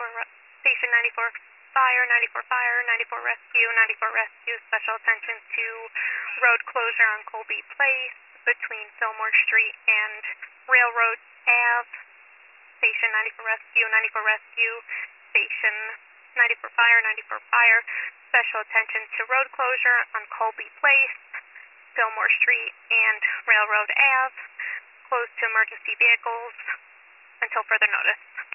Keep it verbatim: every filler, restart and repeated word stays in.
re- Station ninety-four Fire, ninety-four Fire, ninety-four Rescue, ninety-four Rescue. Special attention to road closure on Colby Place between Fillmore Street and Railroad Ave. Station ninety-four Rescue, ninety-four Rescue. Station ninety-four Fire, ninety-four Fire. Special attention to road closure on Colby Place, Fillmore Street, and Railroad Ave. Closed to emergency vehicles until further notice.